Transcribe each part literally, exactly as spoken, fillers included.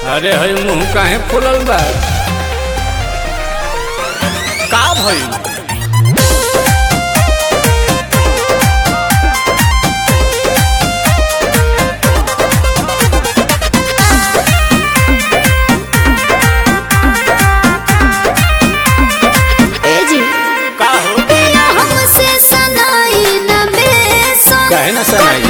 अरे हई मुंह काहे फुलल बा? का भइल? काहे ना सनाई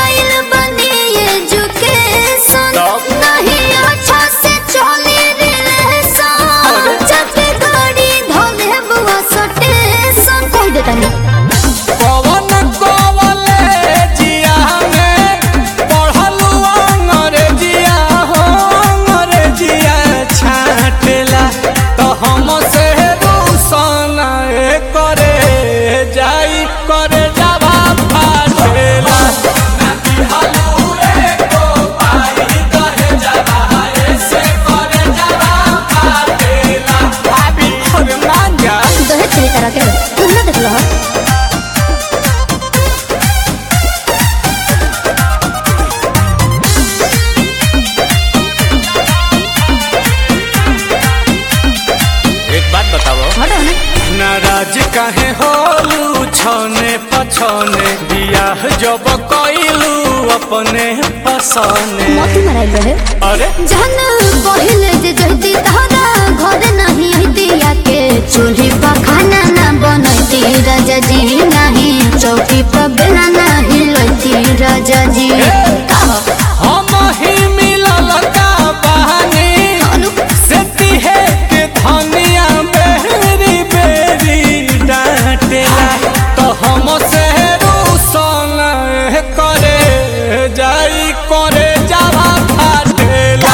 नाराज काहे होलू छने पछने बियाह जब कइलू अपने पसने मोती मराइल रहे। अरे जहन पहिले जे जहती तहरा घर नहीं हती आके चूल्ही पर खाना ना बनती राजा जी नहीं चौकी पर बेला नहीं लती राजा जी हम ही मिलल का बहानी सेती है के धनिया बेरी बेरी डांटेला तो हम से रूसन करे जाई करे जावा फाटेला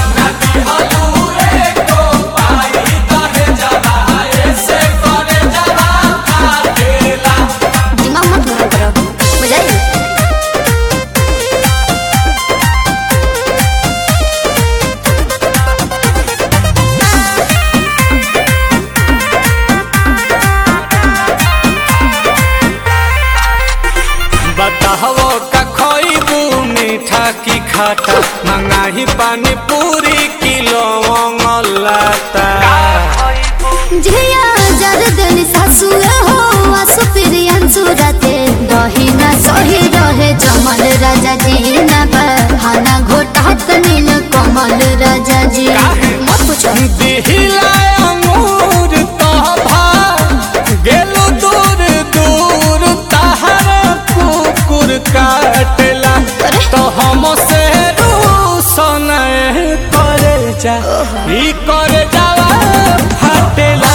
बताहो का खोइबू मीठा की खाटा मंगाही पानी पूरी किलो लाता झिया जरदन सासु हो आसु प्रियन सुरते दही ना सही रहे जमल राजा जी ना बहाना घोटात नील कमल राजा जी मत पूछो दिहिला अंगूर तोभा गेलु दूर दूर तहर कुकुर काटला तो हम से रूसन करे जा ई करे जावा फाटेला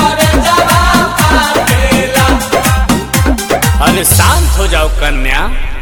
अरे शांत हो जाओ कन्या।